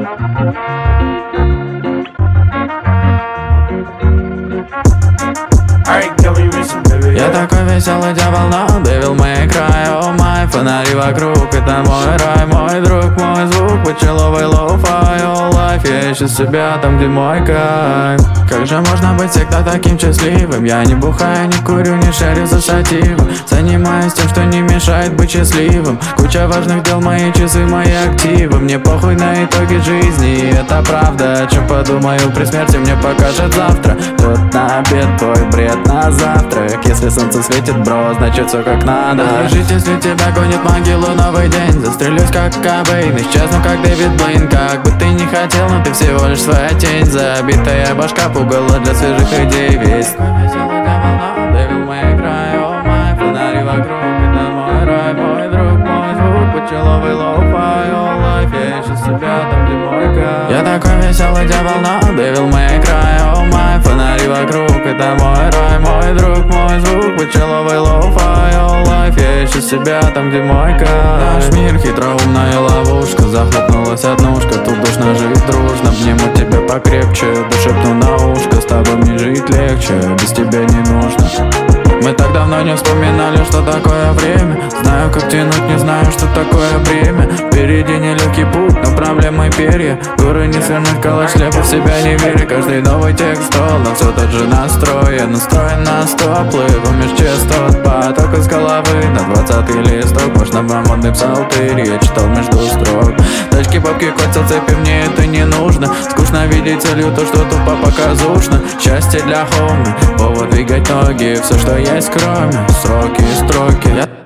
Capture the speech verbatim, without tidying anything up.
Я такой веселый дьявол, но довел мои края. О май, фонари вокруг, это мой рай. Мой друг, мой звук, почеловый лоу-фай. All life, я ищу себя там, где мой кайф. Как же можно быть всегда таким счастливым? Я не бухаю, не курю, не шарю за сативом. Занимаюсь тем, что не мешает быть счастливым. Куча важных дел, мои часы, мои активы. Мне похуй на итоги жизни, и это правда. О чем подумаю при смерти, мне покажет завтра. Тут на обед, твой бред на завтрак. Если солнце светит, бро, значит все как надо. Жить, если тебя гонит могилу новый день. Застрелюсь как Кобейн, исчезну как Дэвид Блейн. Как бы ты не хотел, но ты всего лишь своя тень. Забитая башка пугала для свежих идей. Весь веселый дьявол, но довел мои края. О май, фонари вокруг, это мой рай. Мой друг, мой звук, почеловый лоу-фай. All life, я ищу себя там, где мой кайф. Я такой веселый дьявол, но довел мои края. О май, фонари вокруг, это мой рай. Мой друг, мой звук, почеловый лоу-фай. All life, я ищу себя там, где мой кайф. Наш мир хитроумная ловушка, захлопнулась однушка. Тут нужно жить дружно, обниму тебя покрепче, да шепну на ушко. С тобой мне жить легче, без тебя не нужно. Мы так давно не вспоминали, что такое время. Знаю, как тянуть, не знаю, что такое бремя. Впереди нелегкий путь, но проблемы перья. Горы не свернуть, калач, слепо в себя не верю. Каждый новый текст стол, но все тот же настрой. Я настроен на сто, плыву меж частот. Поток из головы на двадцатый листок. Можно вам модный псалтырь, я читал между строк. Тачки, бабки, кольца, цепи, мне это не нужно. Скучно видеть целью то, что тупо показушно. Счастье для хоми, повод двигать ноги. Все, что есть, кроме сроки и строки. Я